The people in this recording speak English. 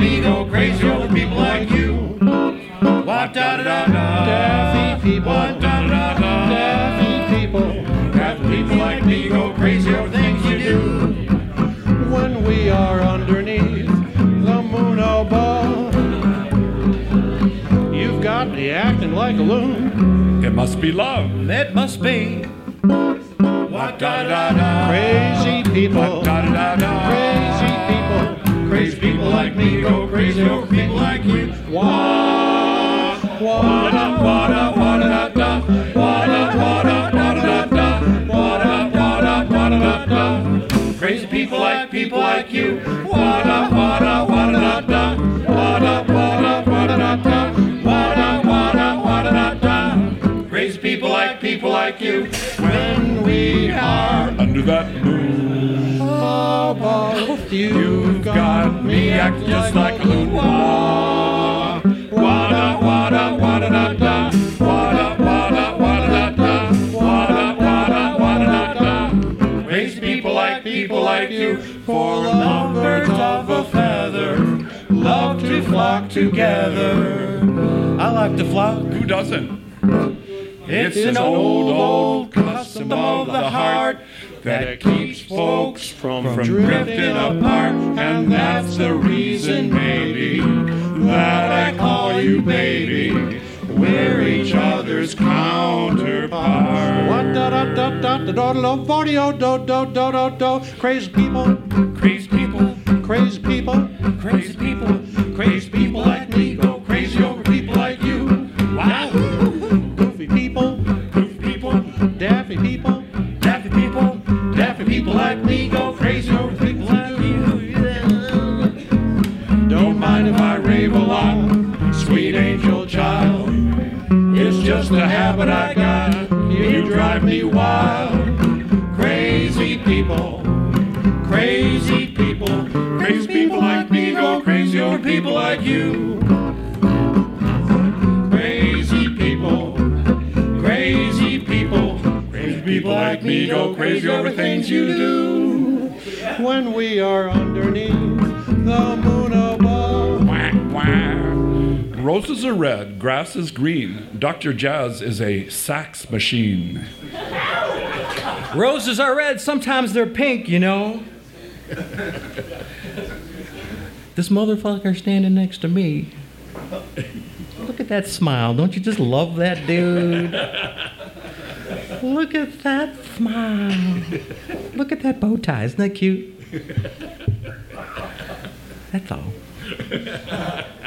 me go crazy over people like you. Wa-da-da-da-da. Daffy people. Wa-da-da-da-da. Daffy people. Daffy people like me go crazy over things you do. When we are underneath the moon above, you've got me acting like a loon. It must be love. It must be. Wa-da-da-da-da. Crazy people. Wa-da-da-da-da. Crazy people. Crazy people like me go crazy over people like you. Wah, Wa-da, wa-da, wa-da-da-da. Wa-da, wa-da, wa-da-da-da. Wa-da, wa-da, wa-da-da-da. Crazy people like you. Wa-da, wa-da, wa-da-da-da. Wa-da, wa-da, wa-da-da-da. Wa-da, wa-da, wa-da-da-da. Crazy people like you. when we are Under that moon, above, You've got me acting just like a loon. Wah, wada, wada, wada, da, da. Wada, wada, wada, da, da. Wada, wada, wada, da, da. Crazy people like you. For lovebirds of a feather love to flock together. I like to flock. who doesn't? It's an old custom of the heart that keeps folks from drifting apart. And that's the reason, maybe, that I call you baby. We're each other's counterpart. What-da-da-da-da-da-da-da-da-da-da. Crazy people. Crazy people, Crazy people. crazy people, crazy people like me go crazy over people like you. Wow. Goofy people. Goofy people, Daffy people. daffy people like me go crazy over people like you. Don't mind if I rave a lot, sweet angel child. It's just a habit I got. You drive me wild. Crazy people, crazy people, crazy people like me go crazy over people like you. Crazy people, crazy people, crazy people like me go crazy over things you do. When we are underneath the moon above. Quack, quack. Roses are red, grass is green. Dr. Jazz is a sax machine. Roses are red, sometimes they're pink, you know. This motherfucker standing next to me. Look at that smile. Don't you just love that dude? Look at that smile. Look at that bow tie. Isn't that cute? That's all.